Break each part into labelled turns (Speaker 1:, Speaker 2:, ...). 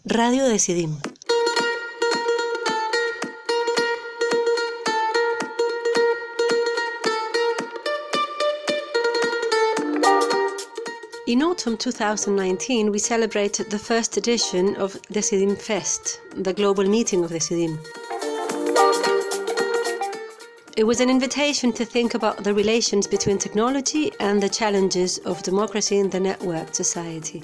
Speaker 1: Radio Decidim. In autumn 2019, we celebrated the first edition of Decidim Fest, the global meeting of Decidim. It was an invitation to think about the relations between technology and the challenges of democracy in the networked society.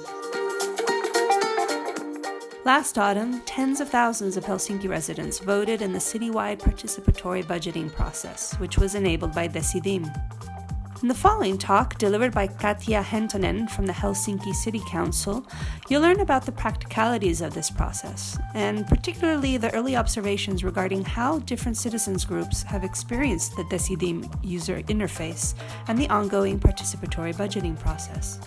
Speaker 2: Last autumn, tens of thousands of Helsinki residents voted in the citywide participatory budgeting process, which was enabled by Decidim. In the following talk, delivered by Katja Hentonen from the Helsinki City Council, you'll learn about the practicalities of this process, and particularly the early observations regarding how different citizens groups have experienced the Decidim user interface and the ongoing participatory budgeting process.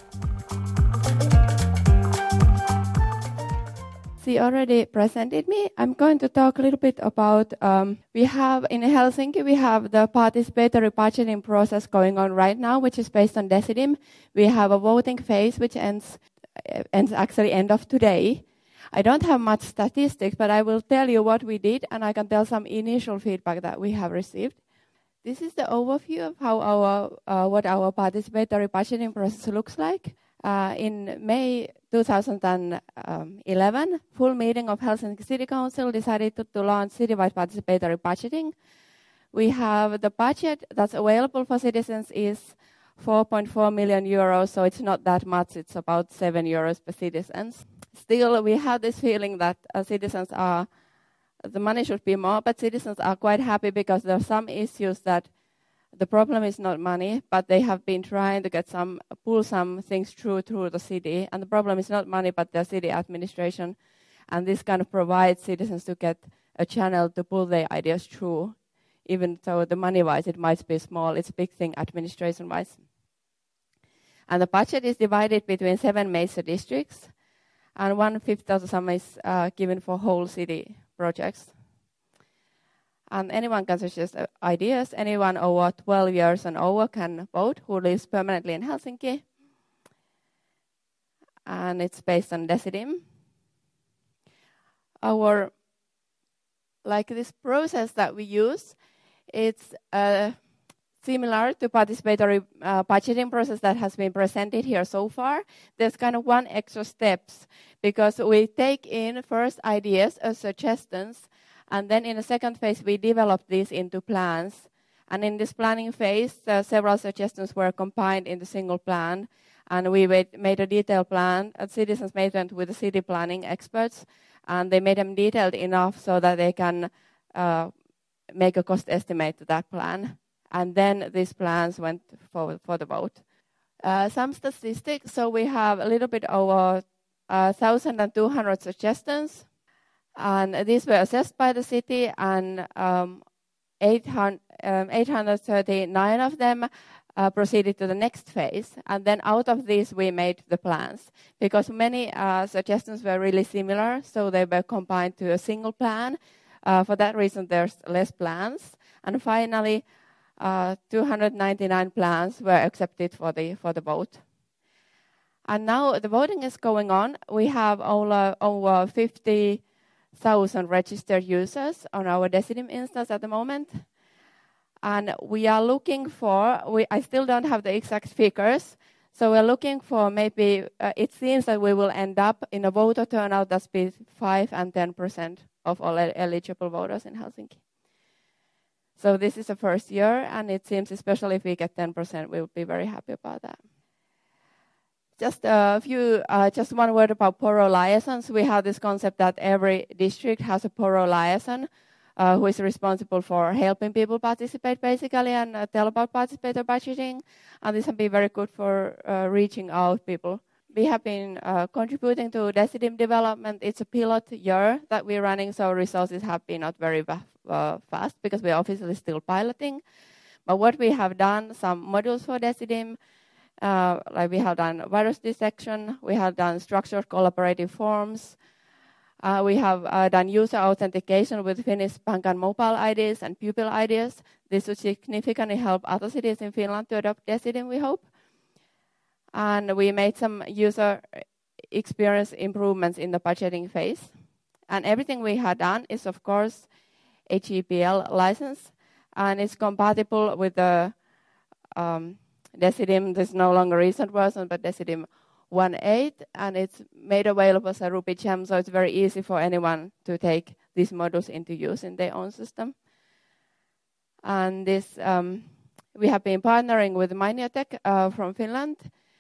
Speaker 3: She already presented me. I'm going to talk a little bit about, we have in Helsinki, we have the participatory budgeting process going on right now, which is based on Decidim. We have a voting phase, which ends actually end of today. I don't have much statistics, but I will tell you what we did, and I can tell some initial feedback that we have received. This is the overview of how what our participatory budgeting process looks like. In May 2011, full meeting of Helsinki City Council decided to launch citywide participatory budgeting. We have the budget that's available for citizens is 4.4 million euros, so it's not that much. It's about 7 euros per citizen. Still, we have this feeling that the money should be more, but citizens are quite happy because there are some issues that the problem is not money, but they have been trying to pull some things through the city. And the problem is not money, but the city administration. And this kind of provides citizens to get a channel to pull their ideas through. Even though the money-wise it might be small, it's a big thing administration-wise. And the budget is divided between 7 major districts. And 1/5 of the sum is given for whole city projects. And anyone can suggest ideas. Anyone over 12 years and over can vote who lives permanently in Helsinki. And it's based on Decidim. This process that we use, it's similar to participatory budgeting process that has been presented here so far. There's kind of one extra steps because we take in first ideas or suggestions. And then in the second phase, we develop these into plans. And in this planning phase, several suggestions were combined in the single plan. And we made a detailed plan. Citizens made them with the city planning experts. And they made them detailed enough so that they can make a cost estimate to that plan. And then these plans went for the vote. Some statistics. So we have a little bit over 1,200 suggestions. And these were assessed by the city, and 839 of them proceeded to the next phase. And then out of these, we made the plans. Because many suggestions were really similar, so they were combined to a single plan. For that reason, there's less plans. And finally, 299 plans were accepted for the vote. And now the voting is going on. We have over 50,000 registered users on our Decidim instance at the moment. And we are looking for, I still don't have the exact figures, so we're looking for maybe, it seems that we will end up in a voter turnout that's between 5 and 10% of all eligible voters in Helsinki. So this is the first year, and it seems especially if we get 10%, we will be very happy about that. Just one word about Poro liaisons. We have this concept that every district has a Poro liaison who is responsible for helping people participate, basically, and tell about participatory budgeting. And this has been very good for reaching out people. We have been contributing to Decidim development. It's a pilot year that we're running, so resources have been not very fast because we're obviously still piloting. But what we have done, some modules for Decidim, we have done virus detection, we have done structured collaborative forms, we have done user authentication with Finnish bank and mobile IDs and pupil IDs. This would significantly help other cities in Finland to adopt Decidim, we hope. And we made some user experience improvements in the budgeting phase. And everything we had done is, of course, a GPL license, and it's compatible with the Decidim. There's no longer recent version, but Decidim 1.8, and it's made available as a Ruby gem, so it's very easy for anyone to take these modules into use in their own system. And this, we have been partnering with Mainio-Tech from Finland.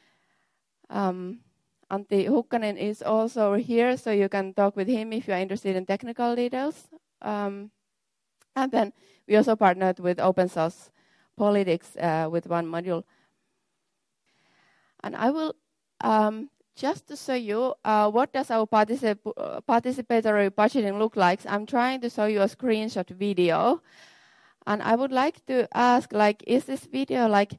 Speaker 3: Antti Hukkanen is also here, so you can talk with him if you're interested in technical details. And then we also partnered with Open Source Politics with one module. And I will, just to show you what does our participatory budgeting look like, I'm trying to show you a screenshot video. And I would like to ask, like, is this video like,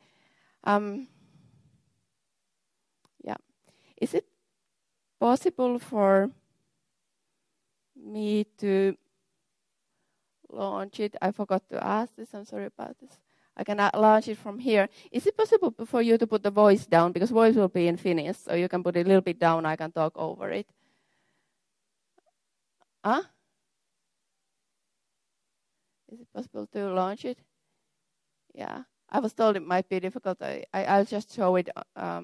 Speaker 3: is it possible for me to launch it? I forgot to ask this. I'm sorry about this. I cannot launch it from here. Is it possible for you to put the voice down? Because voice will be in Finnish, so you can put it a little bit down. I can talk over it. Is it possible to launch it? Yeah. I was told it might be difficult. I'll just show it.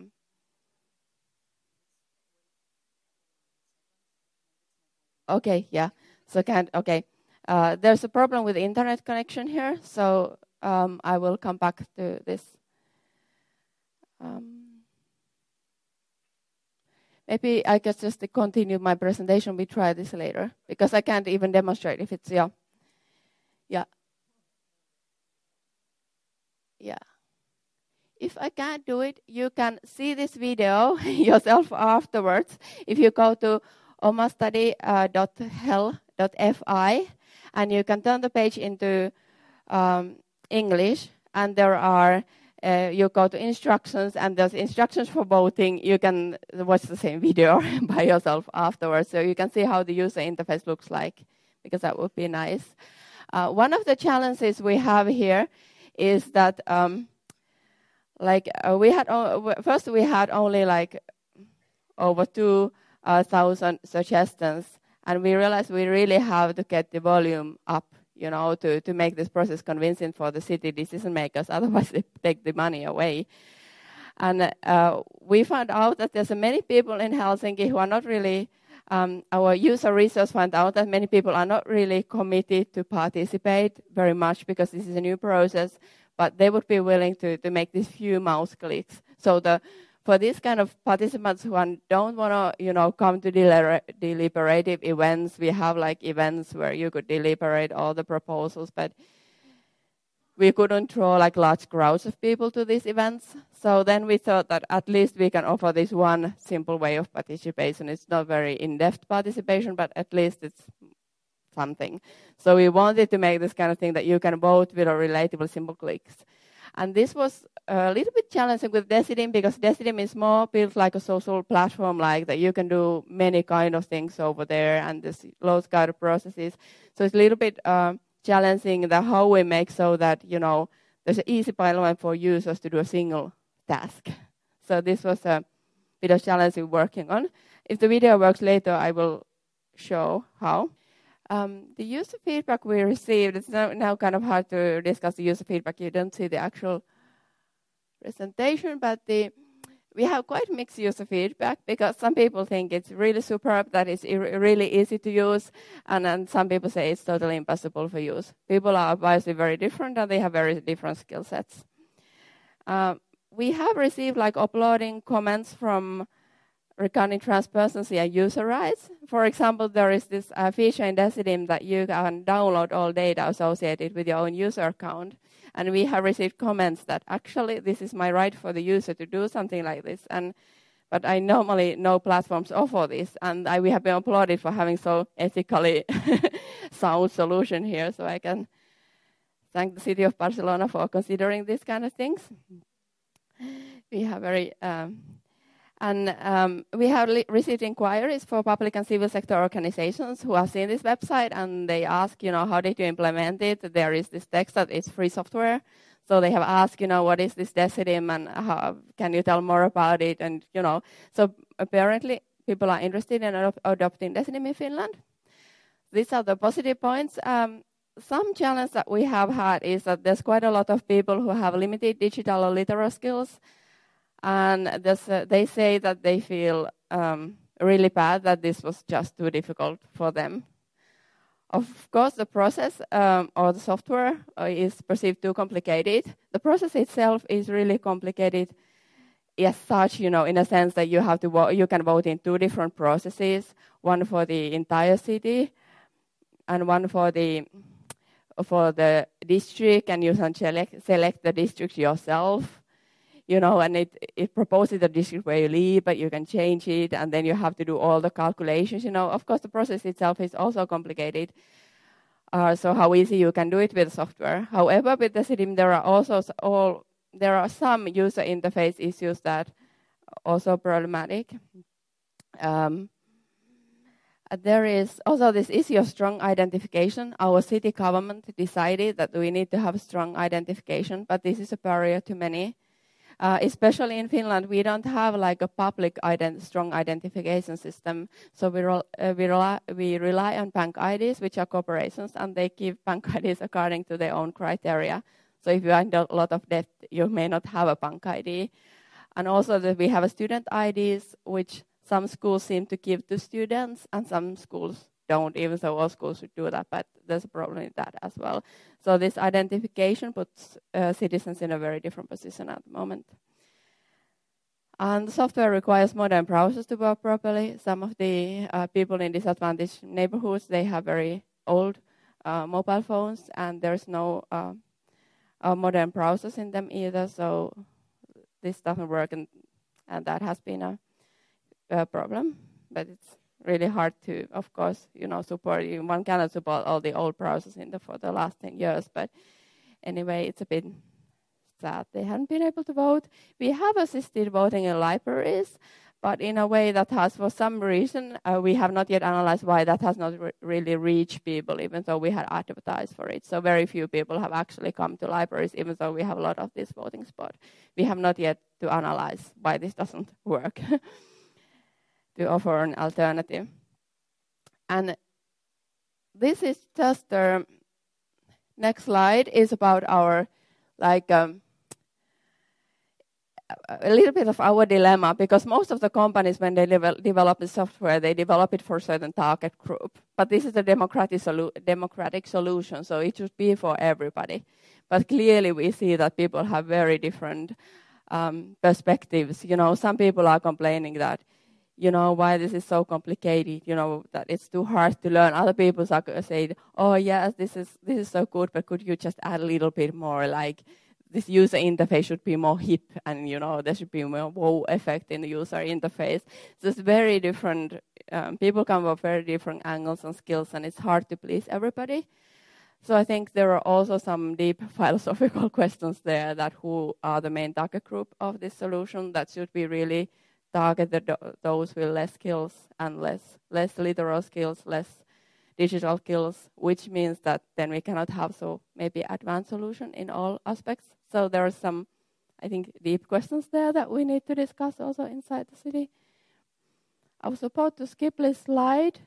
Speaker 3: Okay, yeah. So okay. There's a problem with internet connection here, so I will come back to this. Maybe I can just continue my presentation. We try this later, because I can't even demonstrate if it's, yeah. If I can't do it, you can see this video yourself afterwards. If you go to omastudy.hel.fi, and you can turn the page into English, and there are, you go to instructions, and there's instructions for voting. You can watch the same video by yourself afterwards, so you can see how the user interface looks like, because that would be nice. One of the challenges we have here is that, we had only like over 2,000 suggestions, and we realized we really have to get the volume up, to make this process convincing for the city decision makers. Otherwise, they take the money away. And we found out that there's many people in Helsinki who are not really. Our user research found out that many people are not really committed to participate very much, because this is a new process, but they would be willing to make these few mouse clicks. So for these kind of participants who don't want to, come to deliberative events, we have like events where you could deliberate all the proposals, but we couldn't draw like large crowds of people to these events. So then we thought that at least we can offer this one simple way of participation. It's not very in-depth participation, but at least it's something. So we wanted to make this kind of thing that you can vote with a relatively simple clicks. And this was a little bit challenging with Decidim, because Decidim is more built like a social platform, like that you can do many kind of things over there, and there's loads of kind of processes. So it's a little bit challenging that how we make so that, there's an easy pipeline for users to do a single task. So this was a bit of challenging working on. If the video works later, I will show how. The user feedback we received, it's now kind of hard to discuss the user feedback. You don't see the actual presentation, but we have quite mixed user feedback, because some people think it's really superb, that it's really easy to use, and then some people say it's totally impossible for use. People are obviously very different, and they have very different skill sets. We have received like uploading comments from regarding transparency and user rights. For example, there is this feature in Decidim that you can download all data associated with your own user account. And we have received comments that actually this is my right for the user to do something like this. But I normally no platforms offer this. And we have been applauded for having so ethically sound solution here. So I can thank the city of Barcelona for considering these kind of things. We have very... we have received inquiries for public and civil sector organizations who have seen this website, and they ask, how did you implement it? There is this text that it's free software. So they have asked, what is this Decidim, and how can you tell more about it? And, so apparently people are interested in adopting Decidim in Finland. These are the positive points. Some challenge that we have had is that there's quite a lot of people who have limited digital or literary skills, and they say that they feel really bad that this was just too difficult for them. Of course, the process or the software is perceived too complicated. The process itself is really complicated as such, in a sense that you can vote in two different processes, one for the entire city and one for the district, and you can select the district yourself. And it proposes the district where you live, but you can change it, and then you have to do all the calculations. Of course, the process itself is also complicated. So how easy you can do it with software. However, with Decidim, there are some user interface issues that are also problematic. There is also this issue of strong identification. Our city government decided that we need to have strong identification, but this is a barrier to many. Especially in Finland, we don't have like a public strong identification system. So we rely on bank IDs, which are corporations, and they give bank IDs according to their own criteria. So if you are in a lot of debt, you may not have a bank ID. And also that we have student IDs, which some schools seem to give to students, and some schools don't, even though all schools should do that, but there's a problem with that as well. So this identification puts citizens in a very different position at the moment. And the software requires modern browsers to work properly. Some of the people in disadvantaged neighborhoods, they have very old mobile phones, and there's no modern browsers in them either, so this doesn't work, and that has been a problem, but it's really hard to, of course, support. One cannot support all the old browsers for the last 10 years. But anyway, it's a bit sad they haven't been able to vote. We have assisted voting in libraries, but in a way that has, for some reason, we have not yet analyzed why that has not really reached people, even though we had advertised for it. So very few people have actually come to libraries, even though we have a lot of this voting spot. We have not yet to analyze why this doesn't work. To offer an alternative. And this is just the next slide is about our, a little bit of our dilemma, because most of the companies, when they develop the software, they develop it for a certain target group. But this is a democratic solution, so it should be for everybody. But clearly we see that people have very different perspectives. Some people are complaining that why this is so complicated, that it's too hard to learn. Other people are saying, oh, yes, this is so good, but could you just add a little bit more, like this user interface should be more hip, and, there should be more wow effect in the user interface. So it's very different. People come from very different angles and skills, and it's hard to please everybody. So I think there are also some deep philosophical questions there, that who are the main target group of this solution that should be really target those with less skills and less literal skills, less digital skills, which means that then we cannot have so maybe advanced solution in all aspects. So there are some, I think, deep questions there that we need to discuss also inside the city. I was about to skip this slide,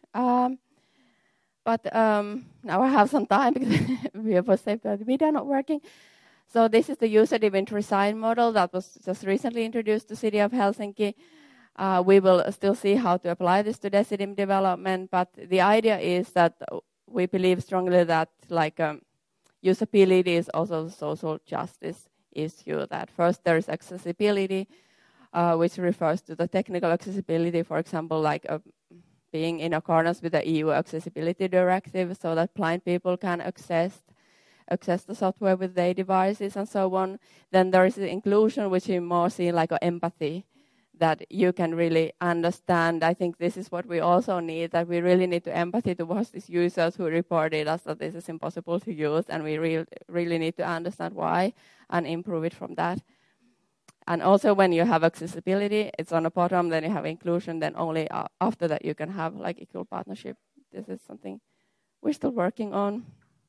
Speaker 3: but now I have some time because we have saved the video not working. So this is the user-driven design model that was just recently introduced to the City of Helsinki. We will still see how to apply this to Decidim development, but the idea is that we believe strongly that usability is also a social justice issue. That first there is accessibility, which refers to the technical accessibility, for example, being in accordance with the EU Accessibility Directive, so that blind people can access the software with their devices and so on. Then there is the inclusion, which is more seen like empathy, that you can really understand. I think this is what we also need, that we really need to empathy towards these users who reported us that this is impossible to use, and we really need to understand why and improve it from that. And also when you have accessibility, it's on the bottom, then you have inclusion, then only after that you can have equal partnership. This is something we're still working on.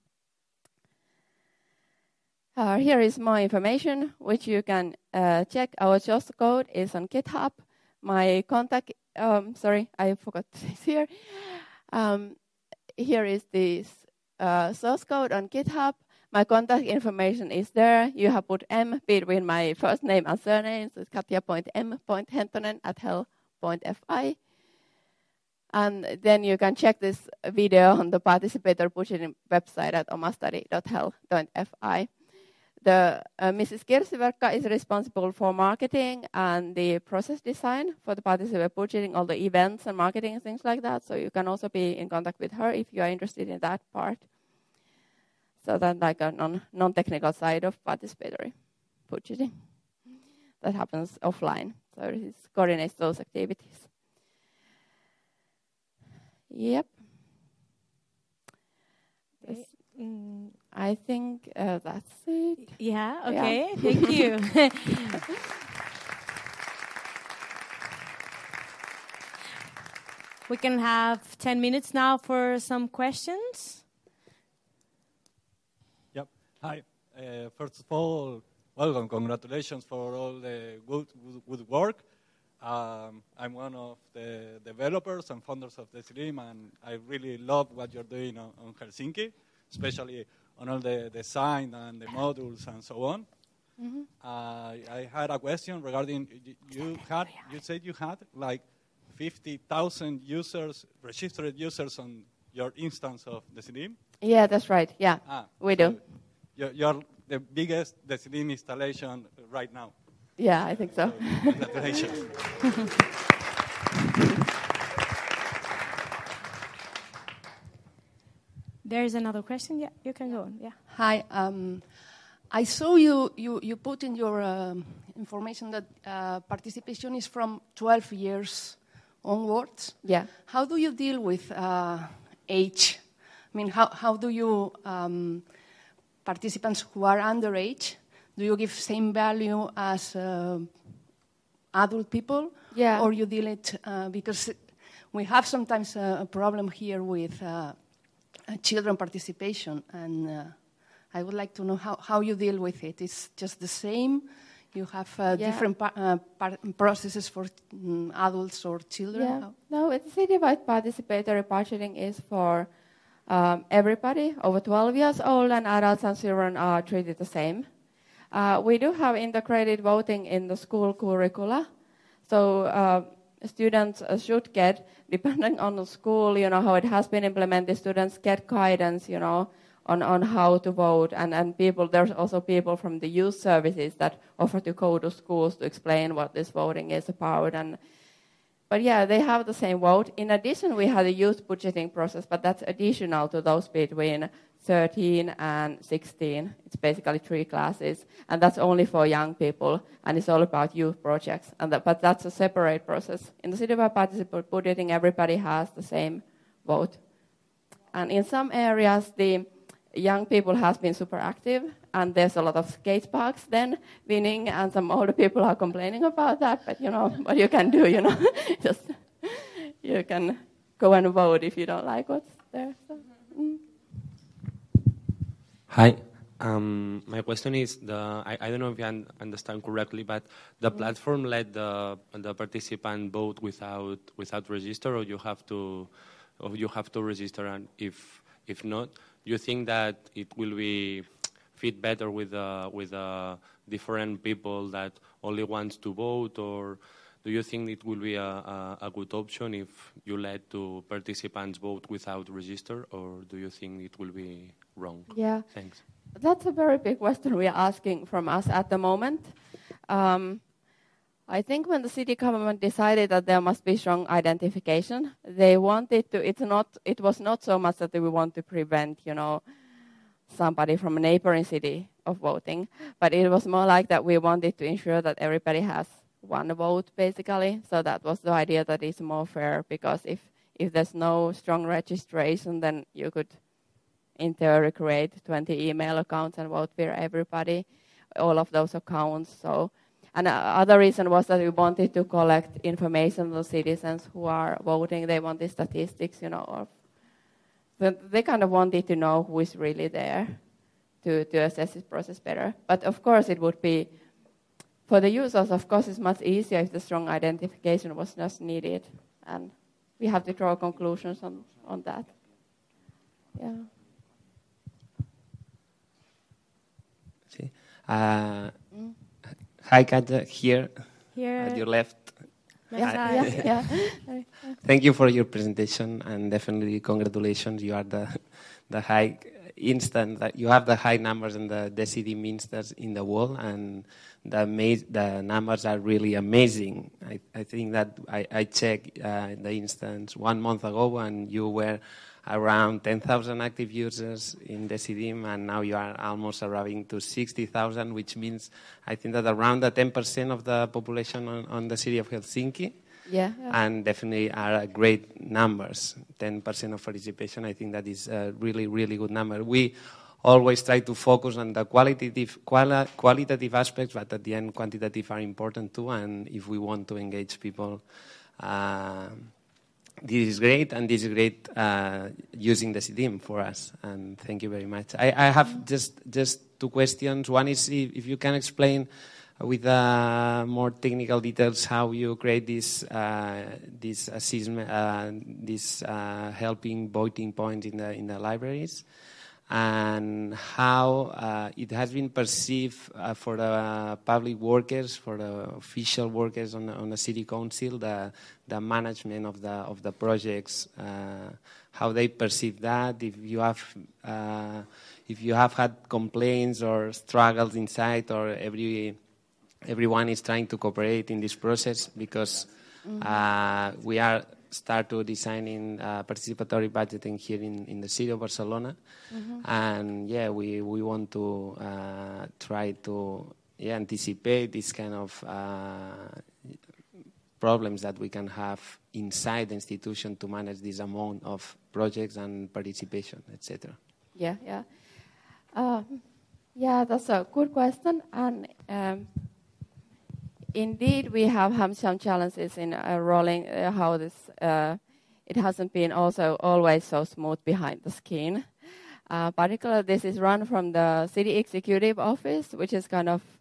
Speaker 3: Here is more information, which you can check. Our source code is on GitHub. My contact sorry, I forgot to say here. Here is this source code on GitHub. My contact information is there. You have put M between my first name and surname, so it's katja.m.hentonen@hel.fi. And then you can check this video on the participator budgeting website at omastudy.hel.fi. Mrs. Kirsiverkka is responsible for marketing and the process design for the participator budgeting, all the events and marketing and things like that. So you can also be in contact with her if you are interested in that part. So that's like a non-technical side of participatory budgeting that happens offline. So it coordinates those activities. Yep.
Speaker 4: Okay.
Speaker 3: I think that's it.
Speaker 4: Yeah, okay,
Speaker 3: Yeah.
Speaker 4: thank you. We can have 10 minutes now for some questions.
Speaker 5: Yep. Hi. First of all, welcome. Congratulations for all the good work. I'm one of the developers and founders of Decidim, and I really love what you're doing on Helsinki, especially on all the design and the modules and so on.
Speaker 3: Mm-hmm.
Speaker 5: I had a question regarding, you said you had like 50,000 users, registered users on your instance of Decidim?
Speaker 3: Yeah, that's right. Yeah, we do.
Speaker 5: You're the biggest Decidim installation right now.
Speaker 3: Yeah, I think so.
Speaker 5: Congratulations.
Speaker 4: There's another question. Yeah, you can go on. Yeah.
Speaker 6: Hi. I saw you put in your information that participation is from 12 years onwards.
Speaker 3: Yeah.
Speaker 6: How do you deal with age? I mean, how do you participants who are underage? Do you give same value as adult people?
Speaker 3: Yeah.
Speaker 6: Or you deal it because we have sometimes a problem here with children participation, and I would like to know how you deal with it. It's just the same? You have different processes for adults or children?
Speaker 3: Yeah. No, it's citywide participatory budgeting is for everybody over 12 years old, and adults and children are treated the same. We do have integrated voting in the school curricula. So students should get, depending on the school, how it has been implemented, students get guidance, on how to vote. And people, there's also people from the youth services that offer to go to schools to explain what this voting is about. But yeah, they have the same vote. In addition, we have a youth budgeting process, but that's additional to those between 13 and 16. It's basically 3 classes, and that's only for young people, and it's all about youth projects. But that's a separate process. In the citywide participatory budgeting, everybody has the same vote. And in some areas, the young people has been super active, and there's a lot of skate parks then winning, and some older people are complaining about that, but what you can do, just you can go and vote if you don't like what's there. So,
Speaker 7: Hi. My question is, I don't know if you understand correctly, but the platform let the participant vote without register, or you have to register, and if not, you think that it will be fit better with different people that only wants to vote, or do you think it will be a good option if you let the participants vote without register, or do you think it will be wrong?
Speaker 3: Yeah.
Speaker 7: Thanks.
Speaker 3: That's a very big question we are asking from us at the moment. I think when the city government decided that there must be strong identification, they wanted to. It was not so much that we want to prevent, somebody from a neighboring city of voting, but it was more like that we wanted to ensure that everybody has one vote, basically. So that was the idea, that it's more fair, because if there's no strong registration, then you could, in theory, create 20 email accounts and vote for everybody, all of those accounts. So, and other reason was that we wanted to collect information on the citizens who are voting. They wanted statistics, they kind of wanted to know who is really there to assess this process better. But of course, it would be, for the users, of course, it's much easier if the strong identification was just needed. and we have to draw conclusions on that. Yeah.
Speaker 8: See. Hi, Katja, here at your left.
Speaker 3: Yeah.
Speaker 8: Thank you for your presentation, and definitely congratulations. You are the high instant that you have the high numbers in the Decidim instance in the world, and the numbers are really amazing. I think that I checked the instance 1 month ago, and you were around 10,000 active users in Decidim, and now you are almost arriving to 60,000, which means I think that around the 10% of the population on the city of Helsinki.
Speaker 3: Yeah.
Speaker 8: And definitely are great numbers. 10% of participation, I think that is a really, really good number. We always try to focus on the qualitative aspects, but at the end, quantitative are important too. And if we want to engage people, this is great, and this is great using Decidim for us. And thank you very much. I have just 2 questions. One is if you can explain with more technical details how you create this assessment, this helping voting points in the libraries, and how it has been perceived for the public workers, for the official workers on the city council, the management of the projects, how they perceive that, if you have had complaints or struggles inside, or everyone is trying to cooperate in this process, because we are start to designing participatory budgeting here in the city of Barcelona, and we want to try to anticipate this kind of problems that we can have inside the institution to manage this amount of projects and participation, etc.
Speaker 3: Yeah, that's a good question, and indeed, we have had some challenges in rolling how this. It hasn't been also always so smooth behind the skin. Particularly, this is run from the city executive office, which is kind of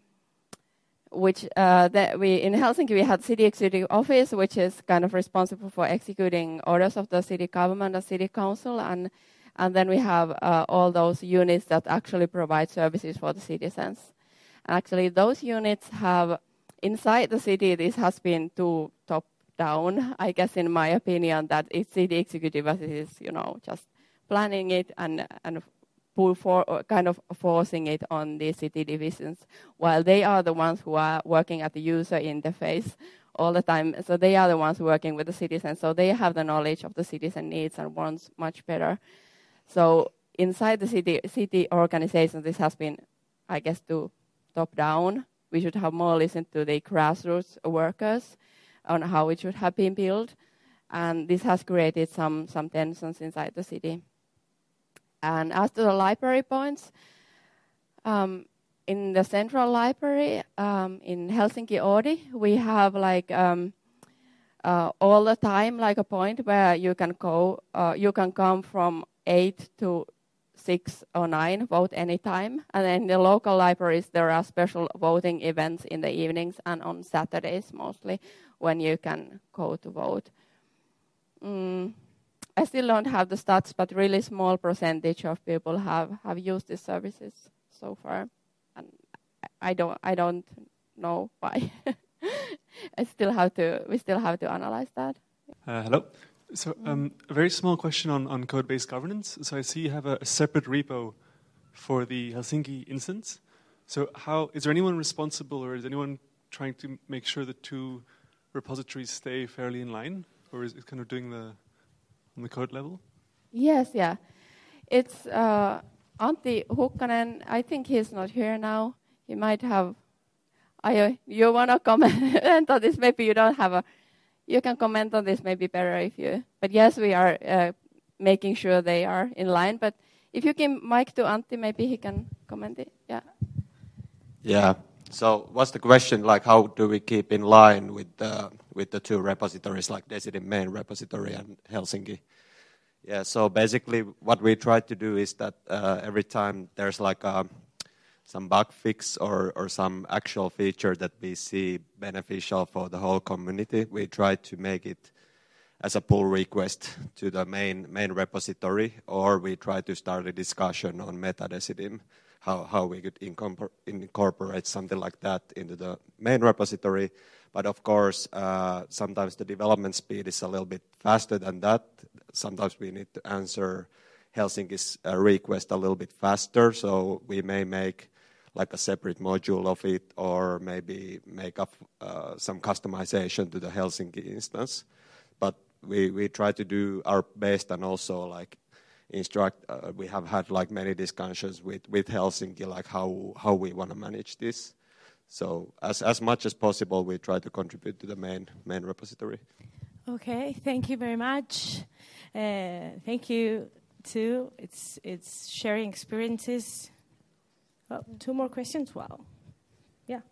Speaker 3: in Helsinki we had city executive office, which is kind of responsible for executing orders of the city government and city council, and then we have all those units that actually provide services for the citizens. And actually, those units have. Inside the city, this has been too top-down, I guess, in my opinion, that it's city executive is, just planning it and kind of forcing it on the city divisions, while they are the ones who are working at the user interface all the time. So they are the ones working with the citizens, so they have the knowledge of the citizen needs and wants much better. So inside the city organization, this has been, I guess, too top-down. We should have more listened to the grassroots workers on how it should have been built. And this has created some tensions inside the city. And as to the library points, in the central library in Helsinki Oodi, we have all the time a point where you can go, you can come from 8 to 6 or 9, vote anytime. And then in the local libraries, there are special voting events in the evenings and on Saturdays mostly when you can go to vote. I still don't have the stats, but really small percentage of people have used these services so far. And I don't know why. We still have to analyze that.
Speaker 9: Hello. So a very small question on code-based governance. So I see you have a separate repo for the Helsinki instance. So is there anyone responsible, or is anyone trying to make sure the 2 repositories stay fairly in line, or is it kind of doing on the code level?
Speaker 3: Yes, yeah. It's Antti Hukkanen. I think he's not here now. He might have. You want to comment on this? Maybe you don't have a. You can comment on this maybe better if you. But yes, we are making sure they are in line. But if you give mic to Antti, maybe he can comment it. Yeah.
Speaker 10: Yeah. So what's the question? How do we keep in line with the 2 repositories, like Decidim main repository and Helsinki? Yeah. So basically, what we try to do is that every time there's some bug fix or some actual feature that we see beneficial for the whole community, we try to make it as a pull request to the main repository, or we try to start a discussion on MetaDecidim, how we could incorporate something like that into the main repository. But of course, sometimes the development speed is a little bit faster than that. Sometimes we need to answer Helsinki's request a little bit faster, so we may make like a separate module of it, or maybe make up some customization to the Helsinki instance. But we try to do our best, and also like instruct. We have had like many discussions with Helsinki, like how we want to manage this. So as much as possible, we try to contribute to the main repository.
Speaker 4: Okay, thank you very much. Thank you too. It's sharing experiences. Oh, 2 more questions. Wow. Yeah.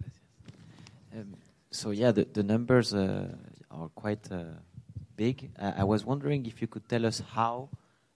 Speaker 11: So yeah, the numbers are quite big. I was wondering if you could tell us how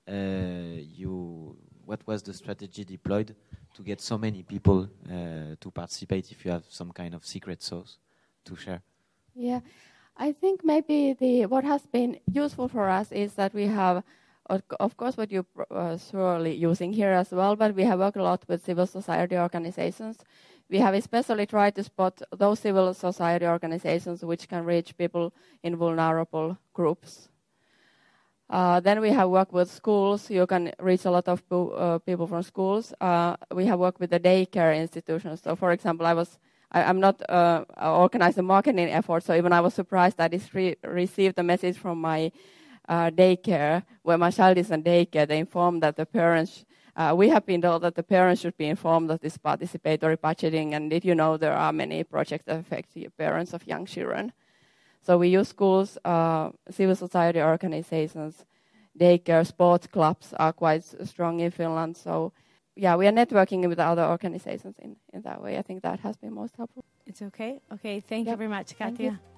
Speaker 11: what was the strategy deployed to get so many people to participate, if you have some kind of secret sauce to share.
Speaker 3: Yeah, I think maybe what has been useful for us is that we have, of course, what you're surely using here as well, but we have worked a lot with civil society organizations. We have especially tried to spot those civil society organizations which can reach people in vulnerable groups. Then we have worked with schools. You can reach a lot of people from schools. We have worked with the daycare institutions. So, for example, I'm not organizing marketing effort, so even I was surprised that I received a message from my daycare, where my child is in daycare. They informed that the parents, we have been told that the parents should be informed of this participatory budgeting, and did you know there are many projects that affect the parents of young children. So we use schools, civil society organizations, daycare, sports clubs are quite strong in Finland. So yeah, we are networking with other organizations in that way. I think that has been most helpful.
Speaker 4: It's okay. Okay, thank you very much, Katja.